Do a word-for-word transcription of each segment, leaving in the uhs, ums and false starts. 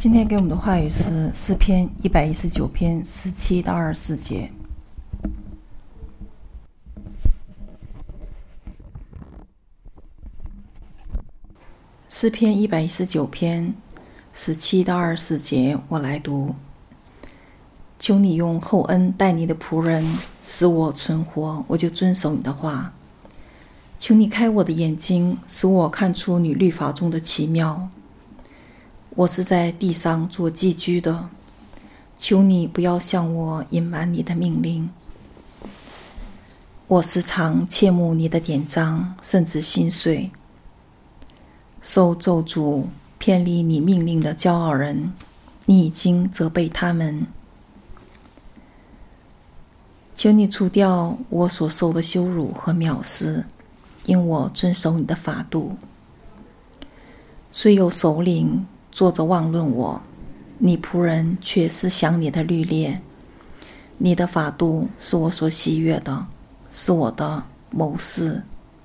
今天给我们的话语是诗篇一百一十九篇十七到二十四节。诗篇一百一十九篇十七到二十四节，我来读。求你用厚恩待你的仆人，使我存活，我就遵守你的话。求你开我的眼睛，使我看出你律法中的奇妙。我是在地上做寄居的，求你不要向我隐瞒你的命令。我时常切慕你的典章，甚至心碎。受咒诅偏离你命令的骄傲人，你已经责备他们。求你除掉我所受的羞辱和藐视，因我遵守你的法度。虽有首领坐着妄论我，你仆人却思想你的律例。你的法度是我所喜悦的，是我的谋士。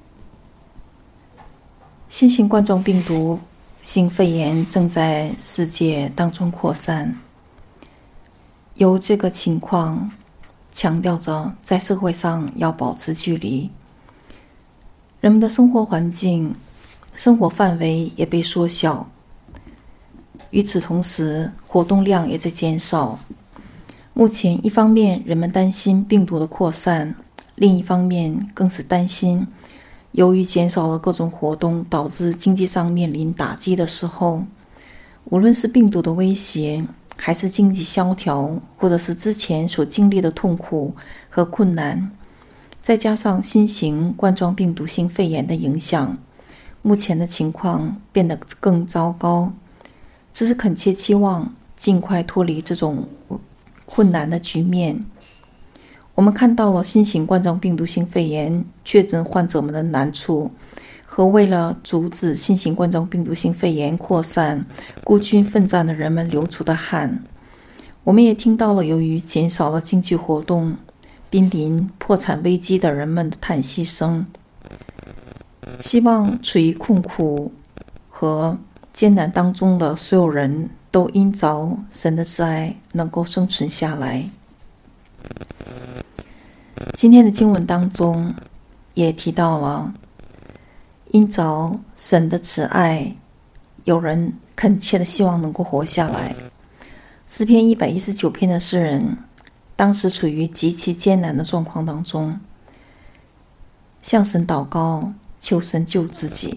新型冠状病毒性肺炎正在世界当中扩散，由这个情况强调着在社会上要保持距离，人们的生活环境、生活范围也被缩小。与此同时，活动量也在减少。目前，一方面人们担心病毒的扩散，另一方面更是担心由于减少了各种活动，导致经济上面临打击的时候，无论是病毒的威胁，还是经济萧条，或者是之前所经历的痛苦和困难，再加上新型冠状病毒性肺炎的影响，目前的情况变得更糟糕。只是恳切期望尽快脱离这种困难的局面。我们看到了新型冠状病毒性肺炎确诊患者们的难处，和为了阻止新型冠状病毒性肺炎扩散，孤军奋战的人们流出的汗。我们也听到了由于减少了经济活动，濒临破产危机的人们的叹息声。希望处于困苦和艰难当中的所有人都因着神的慈爱能够生存下来。今天的经文当中也提到了，因着神的慈爱，有人恳切的希望能够活下来。诗篇一百一十九篇的诗人当时处于极其艰难的状况当中，向神祷告，求神救自己。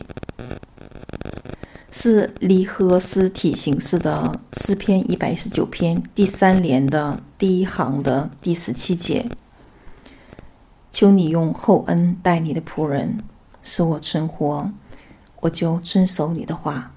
是离合诗体形式的诗篇一百一十九篇第三联的第一行的第十七节。求你用厚恩待你的仆人，使我存活，我就遵守你的话。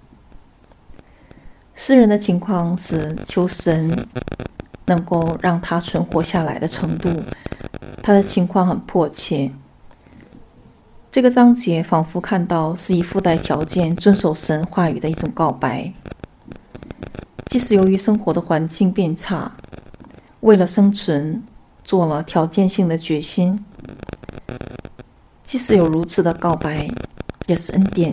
诗人的情况是求神能够让他存活下来的程度，他的情况很迫切。这个章节仿佛看到是以附带条件遵守神话语的一种告白。即使由于生活的环境变差，为了生存做了条件性的决心，即使有如此的告白，也是恩典。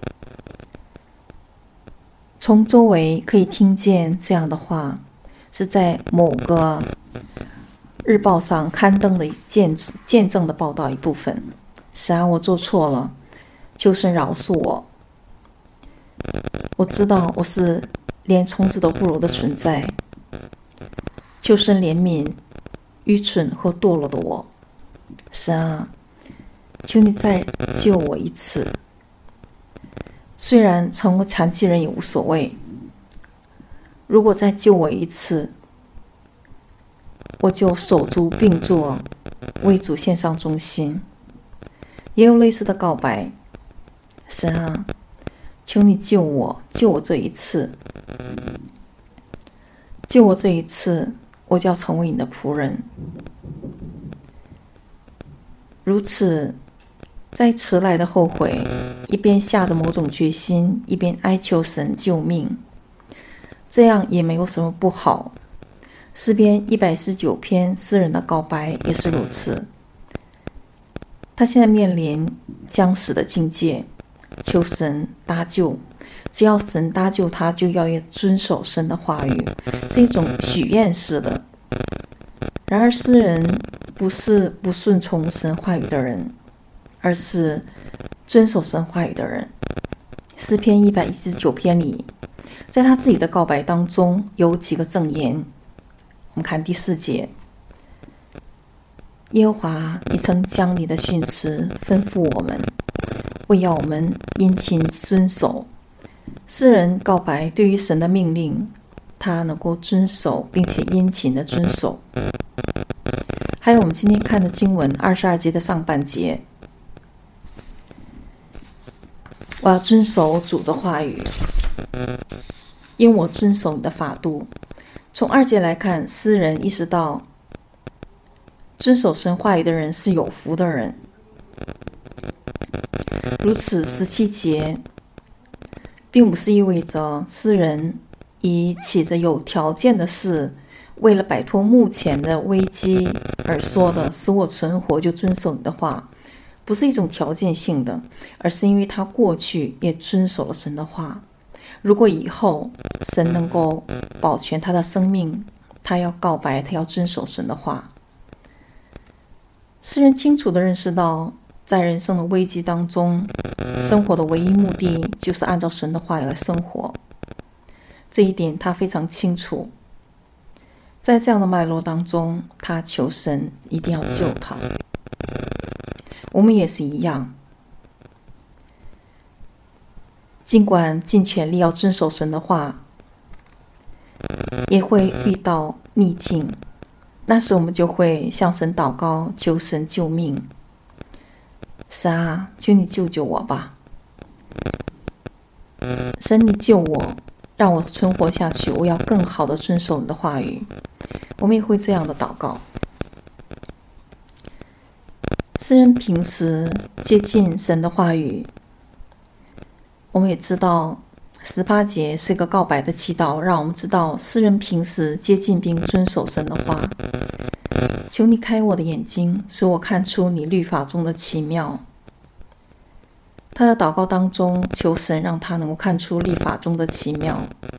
从周围可以听见这样的话，是在某个日报上刊登的见见证的报道一部分。神啊，我做错了，求神饶恕我。我知道我是连虫子都不如的存在，求神怜悯愚蠢和堕落的我。神啊，求你再救我一次。虽然成为残疾人也无所谓，如果再救我一次，我就手足并作，为主献上忠心。也有类似的告白，神啊，求你救我，救我这一次，救我这一次，我就要成为你的仆人。如此，在迟来的后悔，一边下着某种决心，一边哀求神救命，这样也没有什么不好。诗篇一百一十九篇诗人的告白也是如此。他现在面临将死的境界，求神搭救， 只要神搭救他，就要遵守神的话语，是一种许愿式的。然而诗人不是不顺从神话语的人，而是遵守神话语的人。诗篇一百一十九篇里，在他自己的告白当中有几个证言。我们看第四节，耶和华，你曾将你的训词吩咐我们，为要我们殷勤遵守。诗人告白对于神的命令，他能够遵守，并且殷勤的遵守。还有我们今天看的经文二十二节的上半节，我要遵守主的话语，因我遵守你的法度。从二节来看，诗人意识到遵守神话语的人是有福的人。如此十七节并不是意味着诗人以起着有条件的事，为了摆脱目前的危机而说的使我存活就遵守你的话，不是一种条件性的，而是因为他过去也遵守了神的话。如果以后神能够保全他的生命，他要告白，他要遵守神的话。诗人清楚地认识到，在人生的危机当中，生活的唯一目的就是按照神的话语来生活。这一点他非常清楚。在这样的脉络当中，他求神一定要救他。我们也是一样，尽管尽全力要遵守神的话，也会遇到逆境，那时我们就会向神祷告，求神救命。神啊，求你救救我吧，神你救我，让我存活下去，我要更好的遵守你的话语。我们也会这样的祷告。诗人平时接近神的话语，我们也知道十八节是一个告白的祈祷，让我们知道诗人平时接近并遵守神的话。求你开我的眼睛，使我看出你律法中的奇妙。他的祷告当中求神让他能够看出律法中的奇妙。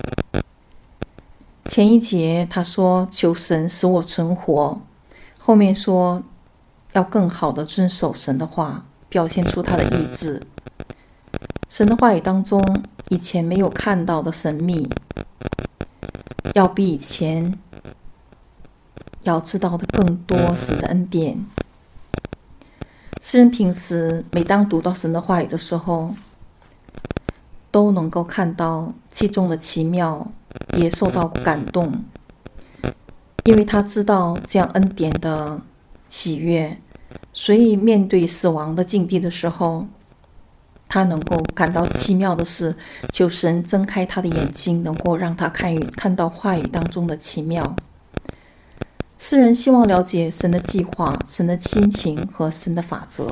前一节他说求神使我存活，后面说要更好的遵守神的话，表现出他的意志。神的话语当中以前没有看到的神秘，要比以前要知道的更多神的恩典。诗人平时每当读到神的话语的时候，都能够看到其中的奇妙，也受到感动，因为他知道这样恩典的喜悦，所以面对死亡的境地的时候，他能够感到奇妙的是，求神睁开他的眼睛，能够让他看看到话语当中的奇妙。诗人希望了解神的计划、神的亲情和神的法则。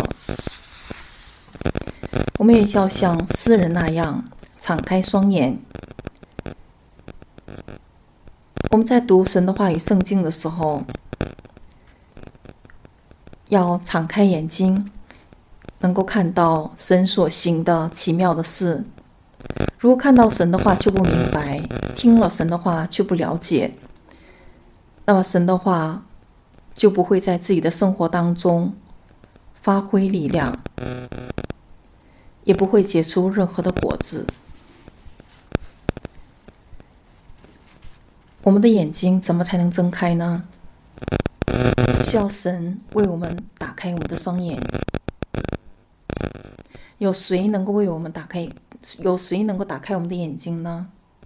我们也要像诗人那样敞开双眼。我们在读神的话语圣经的时候，要敞开眼睛，能够看到神所行的奇妙的事。如果看到神的话却不明白，听了神的话却不了解，那么神的话就不会在自己的生活当中发挥力量，也不会结出任何的果子。我们的眼睛怎么才能睁开呢？需要神为我们打开我们的双眼。有谁能够为我们打开？有谁能够打开我们的眼睛呢？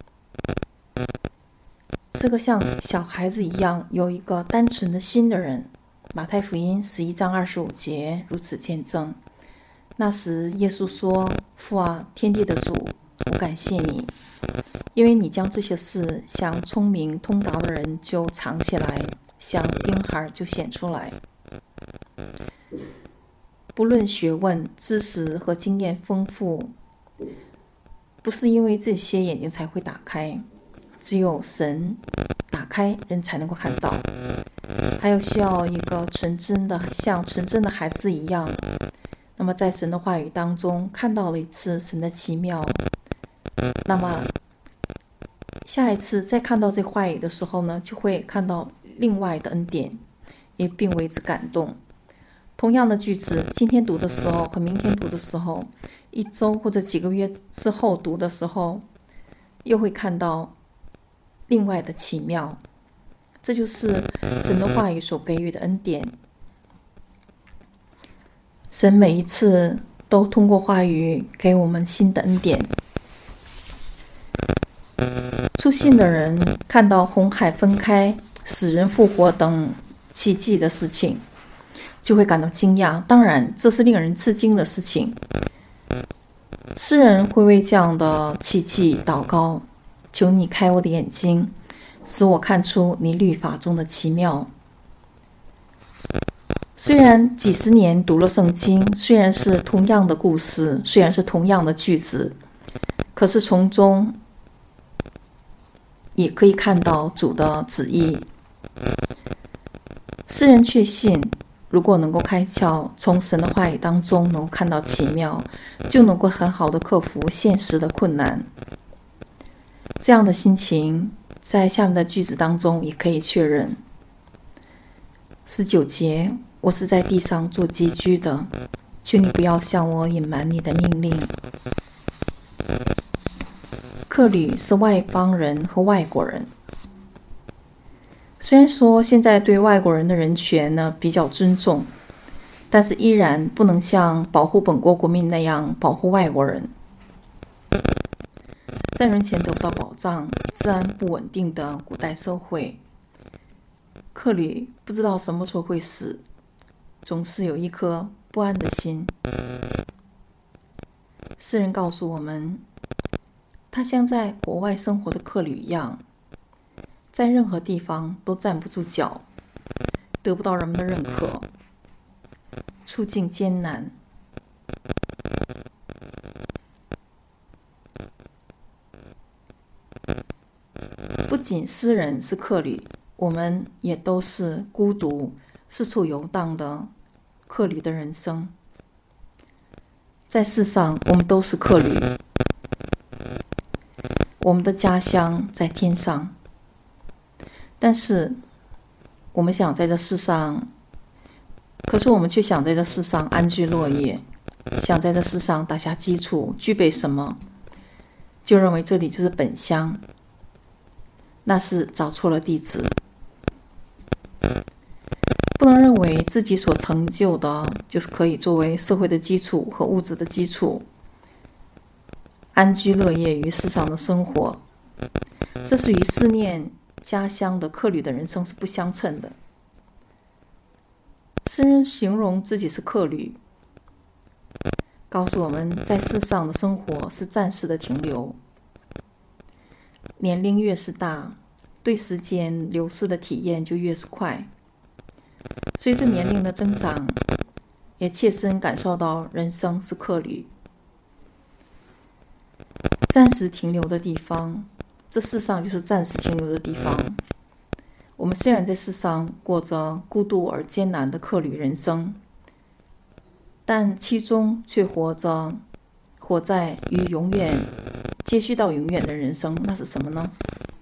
是个像小孩子一样有一个单纯的心的人。马太福音十一章二十五节如此见证。那时耶稣说：父啊，天地的主，我感谢你，因为你将这些事向聪明通达的人就藏起来，向婴孩就显出来。不论学问、知识和经验丰富，不是因为这些眼睛才会打开，只有神打开，人才能够看到。还有需要一个纯真的，像纯真的孩子一样，那么在神的话语当中看到了一次神的奇妙， 那么下一次再看到这话语的时候呢，就会看到另外的恩典，也并为之感动。同样的句子，今天读的时候和明天读的时候，一周或者几个月之后读的时候，又会看到另外的奇妙。这就是神的话语所给予的恩典。神每一次都通过话语给我们新的恩典。初信的人看到红海分开、死人复活等奇迹的事情，就会感到惊讶。当然，这是令人吃惊的事情。诗人会为这样的奇迹祷告，求你开我的眼睛，使我看出你律法中的奇妙。虽然几十年读了圣经，虽然是同样的故事，虽然是同样的句子，可是从中也可以看到主的旨意。诗人确信，如果能够开窍，从神的话语当中能够看到奇妙，就能够很好的克服现实的困难。这样的心情在下面的句子当中也可以确认。十九节，我是在地上做寄居的，求你不要向我隐瞒你的命令。客旅是外邦人和外国人。虽然说现在对外国人的人权呢比较尊重，但是依然不能像保护本国国民那样保护外国人。在人权得不到保障、治安不稳定的古代社会，客旅不知道什么时候会死，总是有一颗不安的心。诗人告诉我们，他像在国外生活的客旅一样，在任何地方都站不住脚，得不到人们的认可，处境艰难。不仅诗人是客旅，我们也都是孤独、四处游荡的客旅的人生。在世上，我们都是客旅，我们的家乡在天上，但是我们想在这世上，可是我们却想在这世上安居乐业，想在这世上打下基础，具备什么，就认为这里就是本乡，那是找错了地址。不能认为自己所成就的就是可以作为社会的基础和物质的基础，安居乐业于世上的生活，这是与思念家乡的客旅的人生是不相称的。诗人形容自己是客旅，告诉我们在世上的生活是暂时的停留。年龄越是大，对时间流逝的体验就越是快。随着年龄的增长，也切身感受到人生是客旅，暂时停留的地方，这世上就是暂时停留的地方。我们虽然在世上过着孤独而艰难的客旅人生，但其中却活着活在与永远接续到永远的人生。那是什么呢？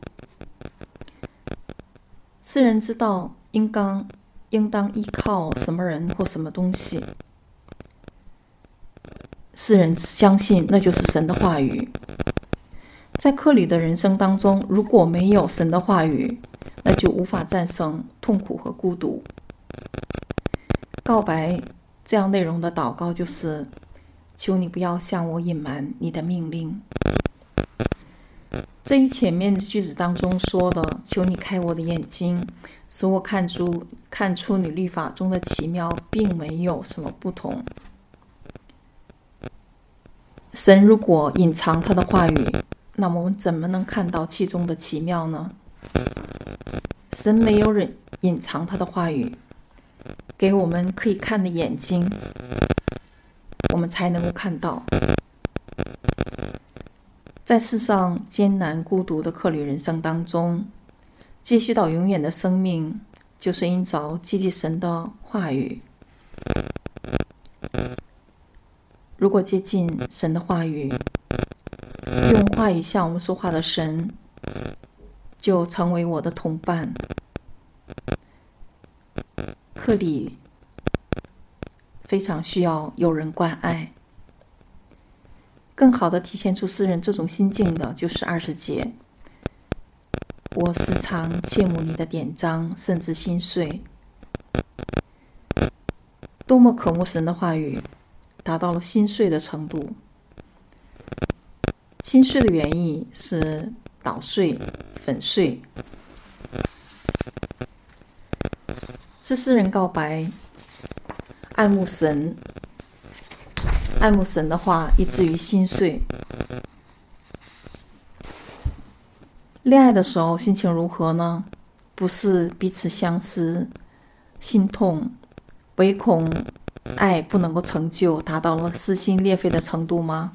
诗人知道应当应当依靠什么人或什么东西，诗人相信那就是神的话语。在客旅的人生当中，如果没有神的话语，那就无法战胜痛苦和孤独。告白这样内容的祷告就是：求你不要向我隐瞒你的命令。这与前面的句子当中说的求你开我的眼睛，使我看出看出你律法中的奇妙并没有什么不同。神如果隐藏他的话语，那么我们怎么能看到其中的奇妙呢？神没有人隐藏他的话语，给我们可以看的眼睛，我们才能够看到。在世上艰难孤独的客旅人生当中，接续到永远的生命，就是因着接近神的话语。如果接近神的话语，用话语向我们说话的神，就成为我的同伴。克里非常需要有人关爱。更好的体现出诗人这种心境的，就是二十节。我时常切慕你的典章，甚至心碎。多么渴慕神的话语，达到了心碎的程度。心碎的原意是捣碎、粉碎，是诗人告白，爱慕神，爱慕神的话，以至于心碎。恋爱的时候心情如何呢？不是彼此相思、心痛，唯恐爱不能够成就，达到了撕心裂肺的程度吗？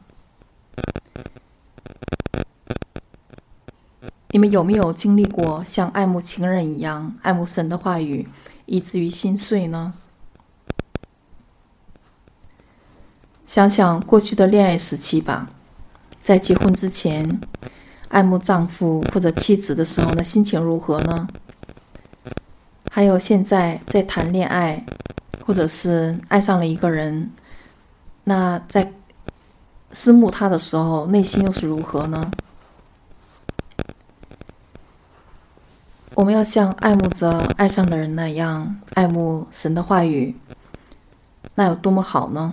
你们有没有经历过像爱慕情人一样爱慕神的话语，以至于心碎呢？想想过去的恋爱时期吧，在结婚之前爱慕丈夫或者妻子的时候呢，心情如何呢？还有现在在谈恋爱，或者是爱上了一个人，那在思慕他的时候，内心又是如何呢？我们要像爱慕着爱上的人那样爱慕神的话语，那有多么好呢？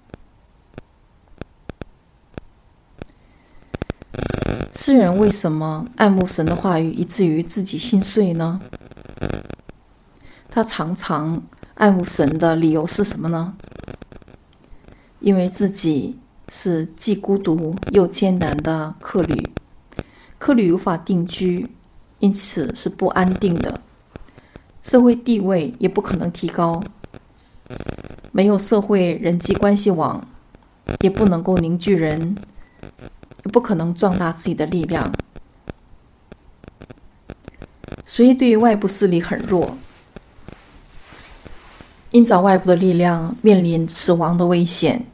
诗人为什么爱慕神的话语以至于自己心碎呢？他常常爱慕神的理由是什么呢？因为自己是既孤独又艰难的客旅，客旅无法定居，因此是不安定的，社会地位也不可能提高，没有社会人际关系网，也不能够凝聚人，也不可能壮大自己的力量，所以对于外部势力很弱，因着外部的力量面临死亡的危险。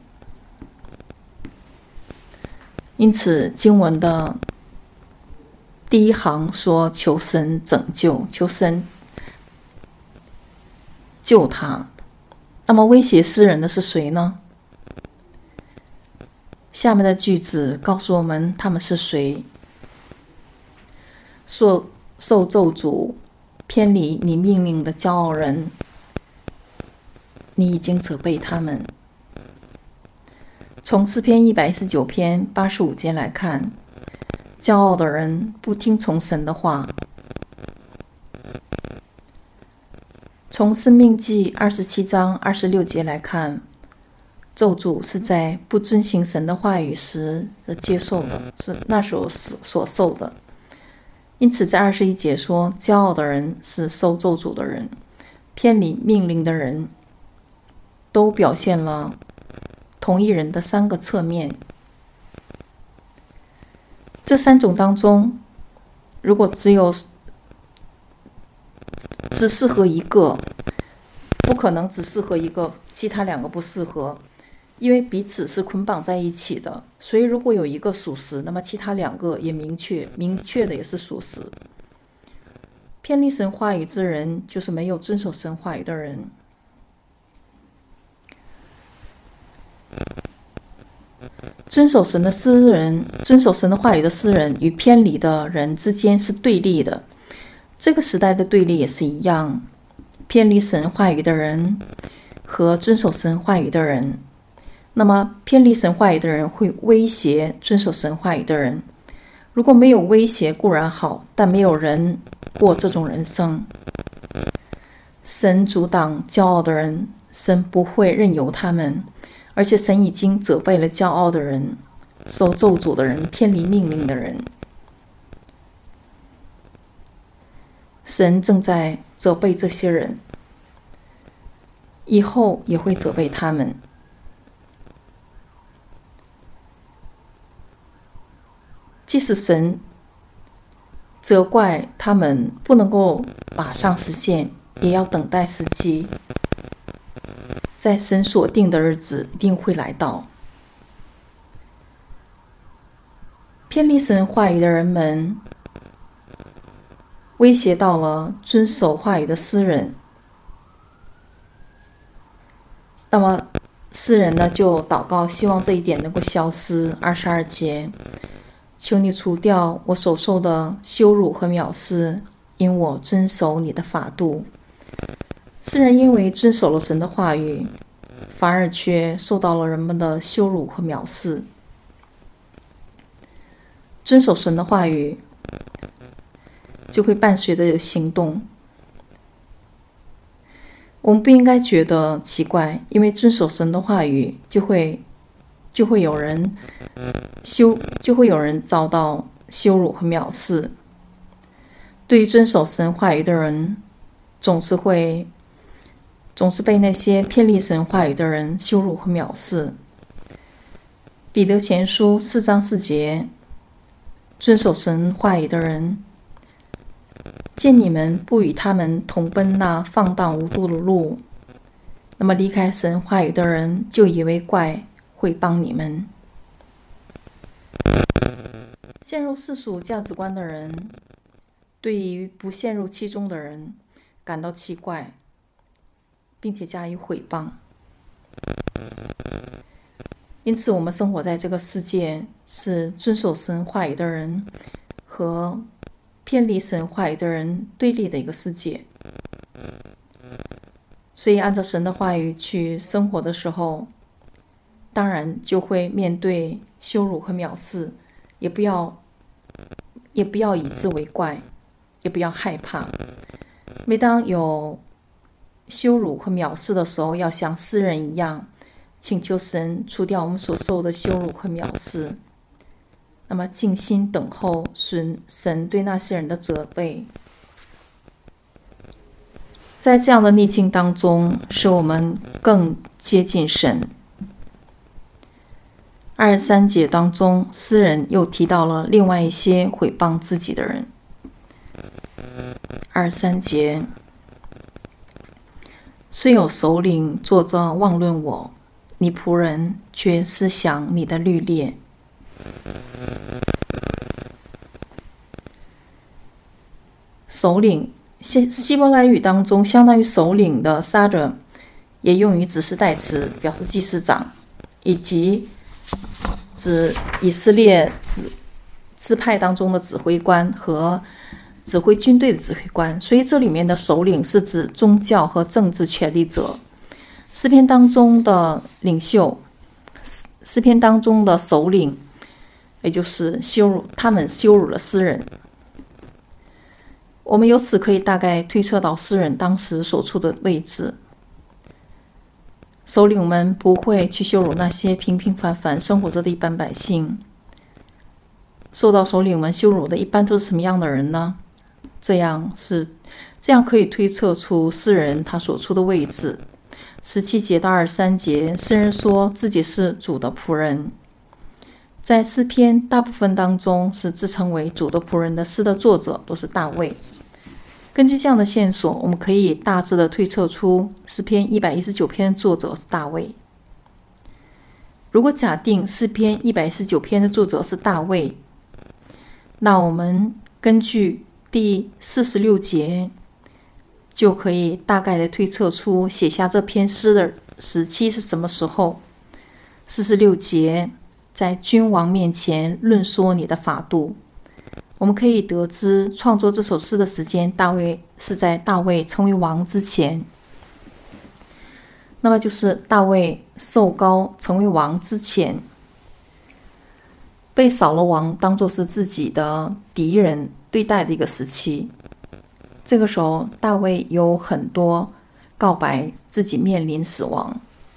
因此经文的第一行说求神拯救，求神救他。那么威胁诗人的是谁呢？下面的句子告诉我们他们是谁。受受咒诅，偏离你命令的骄傲人，你已经责备他们。从诗篇一百一十九篇八十五节来看，骄傲的人不听从神的话。从申命记二十七章二十六节来看，咒诅是在不遵行神的话语时接受的，是那时候所受的。因此在二十一节说，骄傲的人是受咒诅的人，偏离命令的人，都表现了同一人的三个侧面。这三种当中，如果只有只适合一个，不可能只适合一个，其他两个不适合，因为彼此是捆绑在一起的。所以如果有一个属实，那么其他两个也明确明确的也是属实。偏离神话语之人，就是没有遵守神话语的人。遵守神的诗人，遵守神的话语的诗人与偏离的人之间是对立的。这个时代的对立也是一样，偏离神话语的人和遵守神话语的人。那么偏离神话语的人会威胁遵守神话语的人，如果没有威胁固然好，但没有人过这种人生。神阻挡骄傲的人，神不会任由他们，而且神已经责备了骄傲的人，受咒诅的人，偏离命令的人。神正在责备这些人，以后也会责备他们。即使神责怪他们不能够马上实现，也要等待时机，在神所定的日子一定会来到。 偏离神话语的人们威胁到了遵守话语的诗人，那么诗人呢就祷告，希望这一点能够消失。二十二节，求你除掉我所受的羞辱和藐视，因我遵守你的法度。诗人因为遵守了神的话语，反而却受到了人们的羞辱和藐视。遵守神的话语就会伴随着有行动。我们不应该觉得奇怪，因为遵守神的话语就会就会有人羞就会有人遭到羞辱和藐视。对于遵守神话语的人，总是会总是被那些偏离神话语的人羞辱和藐视。彼得前书四章四节，遵守神话语的人，见你们不与他们同奔那放荡无度的路，那么离开神话语的人就以为怪，会帮你们。陷入世俗价值观的人，对于不陷入其中的人感到奇怪，并且加以毁谤。因此我们生活在这个世界，是遵守神话语的人和偏离神话语的人对立的一个世界。所以按照神的话语去生活的时候，当然就会面对羞辱和藐视，也不要也不要以之为怪，也不要害怕。每当有羞辱和藐视的时候，要像诗人一样，请求神除掉我们所受的羞辱和藐视，那么静心等候神对那些人的责备。在这样的逆境当中，使我们更接近神。二十三节当中，诗人又提到了另外一些毁谤自己的人。二十三节，虽有首领坐着妄论我，你仆人却思想你的律例。首领，希希伯来语当中相当于首领的 Sadr 也用于指示代词，表示祭司长，以及指以色列指支派当中的指挥官和指挥军队的指挥官。所以这里面的首领是指宗教和政治权力者。诗篇当中的领袖，诗篇当中的首领，也就是羞辱他们羞辱了诗人。我们由此可以大概推测到诗人当时所处的位置。首领们不会去羞辱那些平平凡凡生活着的一般百姓。受到首领们羞辱的一般都是什么样的人呢？这样是这样可以推测出诗人他所处的位置。十七节到二十三节，诗人说自己是主的仆人。在诗篇大部分当中，是自称为主的仆人的诗的作者都是大卫。根据这样的线索，我们可以大致的推测出诗篇一百一十九篇的作者是大卫。如果假定诗篇一百一十九篇的作者是大卫，那我们根据第四十六节就可以大概的推测出写下这篇诗的时期是什么时候。四十六节，在君王面前论说你的法度。我们可以得知创作这首诗的时间，大卫是在大卫成为王之前，那么就是大卫受膏成为王之前，被扫罗王当作是自己的敌人对待的一个时期。这个时候大卫有很多告白自己面临死亡。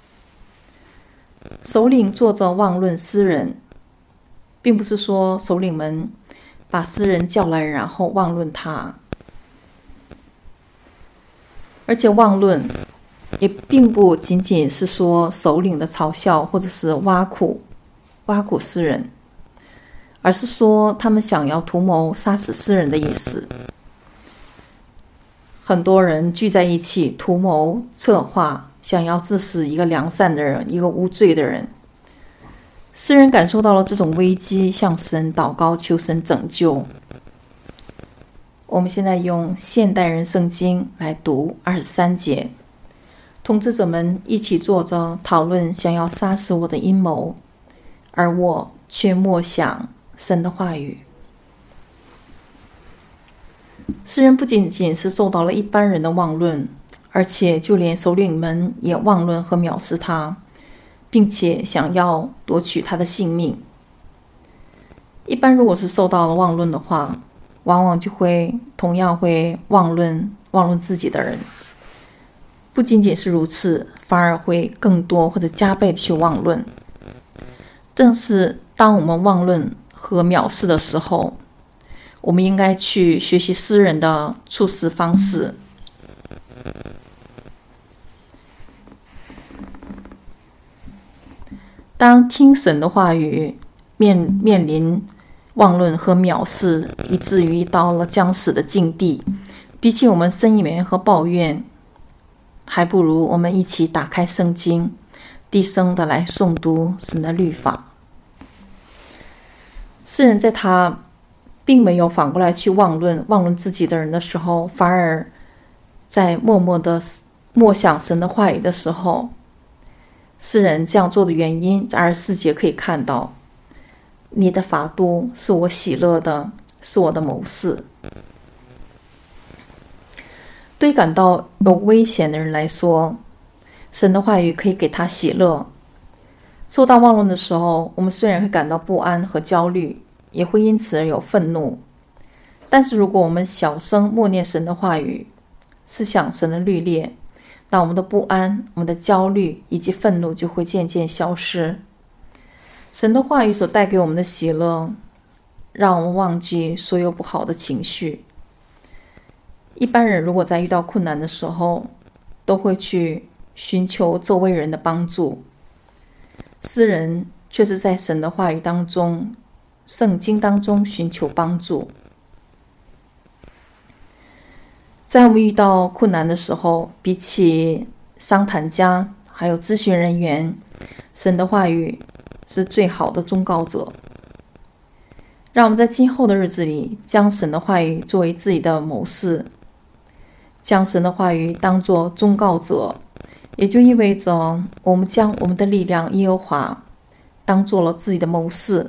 首领坐着妄论诗人，并不是说首领们把诗人叫来然后妄论他，而且妄论也并不仅仅是说首领的嘲笑或者是挖苦挖苦诗人，而是说他们想要图谋杀死诗人的意思。很多人聚在一起图谋策划，想要致死一个良善的人，一个无罪的人。 诗人感受到了这种危机，向神祷告，求神拯救。我们现在用现代人圣经来读二十三节。统治者们一起坐着讨论想要杀死我的阴谋，而我却默想神的话语。诗人不仅仅是受到了一般人的妄论，而且就连首领们也妄论和藐视他，并且想要夺取他的性命。一般如果是受到了妄论的话，往往就会同样会妄论妄论自己的人。不仅仅是如此，反而会更多或者加倍的去妄论。但是当我们妄论和藐视的时候，我们应该去学习诗人的处事方式。当听神的话语面面临妄论和藐视，以至于到了将死的境地，比起我们呻吟和抱怨，还不如我们一起打开圣经，低声的来诵读神的律法。诗人在他并没有反过来去妄论妄论自己的人的时候，反而在默默的默想神的话语的时候，诗人这样做的原因，在二十四节可以看到，你的法度是我喜乐的，是我的谋士。对感到有危险的人来说，神的话语可以给他喜乐。受到妄论的时候，我们虽然会感到不安和焦虑，也会因此而有愤怒，但是如果我们小声默念神的话语，思想神的律例，那我们的不安、我们的焦虑以及愤怒就会渐渐消失。神的话语所带给我们的喜乐，让我们忘记所有不好的情绪。一般人如果在遇到困难的时候，都会去寻求周围人的帮助。诗人却是在神的话语当中、圣经当中寻求帮助。在我们遇到困难的时候，比起商谈家还有咨询人员，神的话语是最好的忠告者。让我们在今后的日子里，将神的话语作为自己的谋士，将神的话语当作忠告者，也就意味着我们将我们的力量耶和华当作了自己的谋士。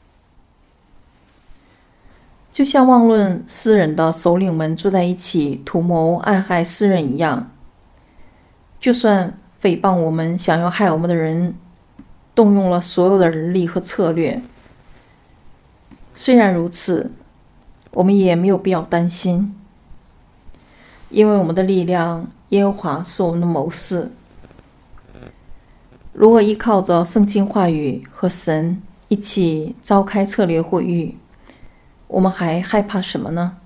就像妄论诗人的首领们坐在一起图谋暗害诗人一样，就算诽谤我们想要害我们的人动用了所有的人力和策略，虽然如此，我们也没有必要担心，因为我们的力量耶和华是我们的谋士。如果依靠着圣经话语和神一起召开策略会议，我们还害怕什么呢？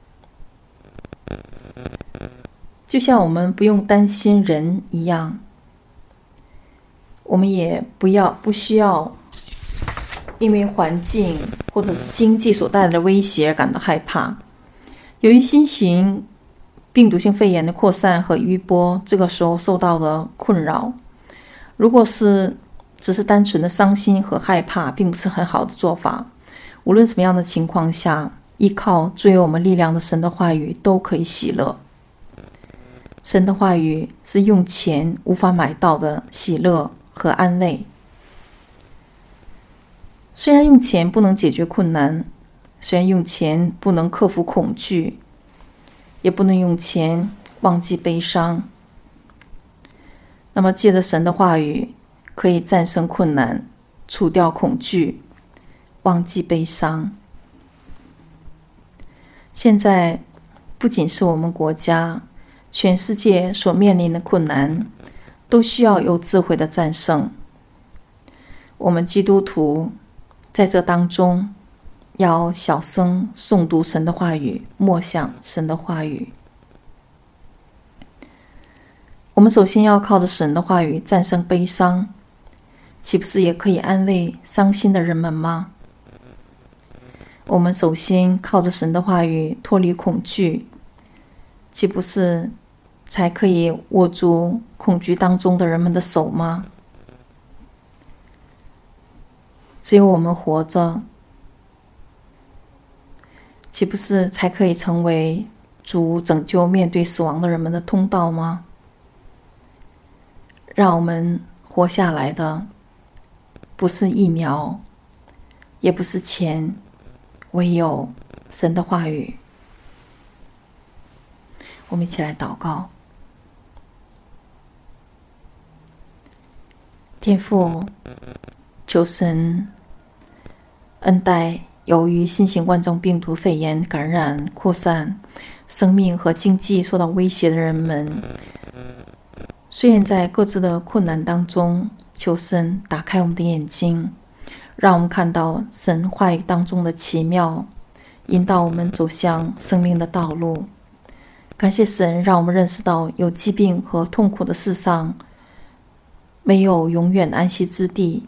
就像我们不用担心人一样，我们也不要不需要因为环境或者是经济所带来的威胁而感到害怕。由于新型病毒性肺炎的扩散和余波，这个时候受到了困扰。如果是只是单纯的伤心和害怕，并不是很好的做法。无论什么样的情况下，依靠最有我们力量的神的话语都可以喜乐。神的话语是用钱无法买到的喜乐和安慰。虽然用钱不能解决困难，虽然用钱不能克服恐惧，也不能用钱忘记悲伤，那么借着神的话语，可以战胜困难，除掉恐惧，忘记悲伤。现在不仅是我们国家，全世界所面临的困难都需要有智慧的战胜。我们基督徒在这当中要小声诵读神的话语，默想神的话语。我们首先要靠着神的话语战胜悲伤，岂不是也可以安慰伤心的人们吗？我们首先靠着神的话语脱离恐惧，岂不是才可以握住恐惧当中的人们的手吗？ 只有我们活着，岂不是才可以成为主拯救面对死亡的人们的通道吗？让我们活下来的不是疫苗，也不是钱，唯有神的话语。我们一起来祷告。天父，求神恩待由于新型冠状病毒肺炎感染扩散，生命和经济受到威胁的人们，虽然在各自的困难当中，求神打开我们的眼睛，让我们看到神话语当中的奇妙，引导我们走向生命的道路。感谢神，让我们认识到有疾病和痛苦的世上没有永远安息之地。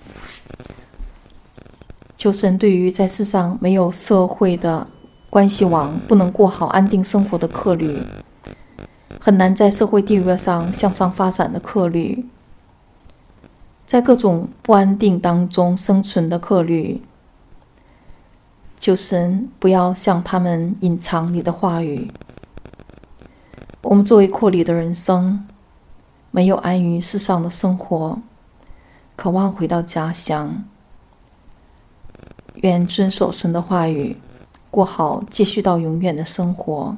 求神对于在世上没有社会的关系网，不能过好安定生活的客旅，很难在社会地位上向上发展的客旅，在各种不安定当中生存的客旅，求神不要向他们隐藏你的话语。我们作为客旅的人生，没有安于世上的生活，渴望回到家乡。愿遵守神的话语，过好继续到永远的生活。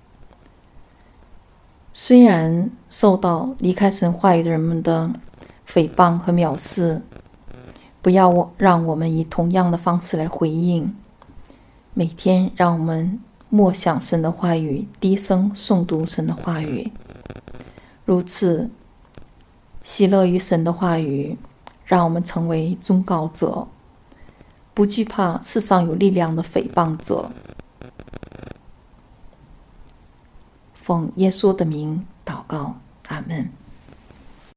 虽然受到离开神话语的人们的诽谤和藐视，不要让我们以同样的方式来回应。每天让我们默想神的话语，低声诵读神的话语，如此喜乐于神的话语，让我们成为忠告者，不惧怕世上有力量的诽谤者。奉耶稣的名祷告，阿们。